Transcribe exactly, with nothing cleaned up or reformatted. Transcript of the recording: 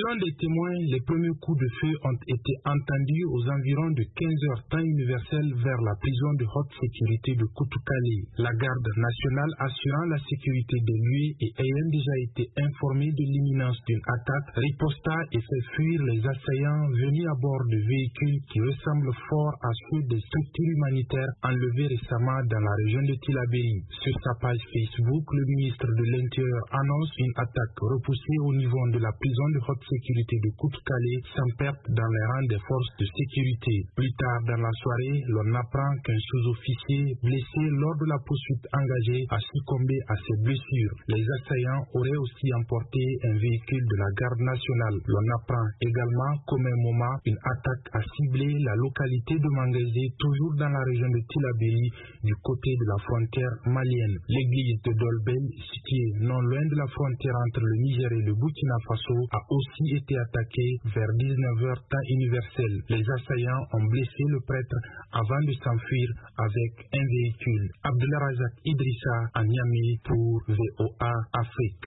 Selon des témoins, les premiers coups de feu ont été entendus aux environs de quinze heures temps universel vers la prison de haute sécurité de Koutoukale. La garde nationale assurant la sécurité des lieux et ayant déjà été informée de l'imminence d'une attaque, riposta et fait fuir les assaillants venus à bord de véhicules qui ressemblent fort à ceux des structures humanitaires enlevés récemment dans la région de Tillabéri. Sur sa page Facebook, le ministre de l'Intérieur annonce une attaque repoussée au niveau de la prison de haute sécurité de Koutoukale sans perte dans les rangs des forces de sécurité. Plus tard dans la soirée, l'on apprend qu'un sous-officier blessé lors de la poursuite engagée a succombé à ses blessures. Les assaillants auraient aussi emporté un véhicule de la garde nationale. L'on apprend également qu'au même moment, une attaque a ciblé la localité de Mangaise, toujours dans la région de Tillabéri, du côté de la frontière malienne. L'église de Dolbel, située non loin de la frontière entre le Niger et le Burkina Faso, a aussi été attaquée vers dix-neuf heures temps universel. Les assaillants ont blessé le prêtre avant de s'enfuir avec un véhicule. Abdullah Razak Idrissa à Niamey pour V O A Afrique.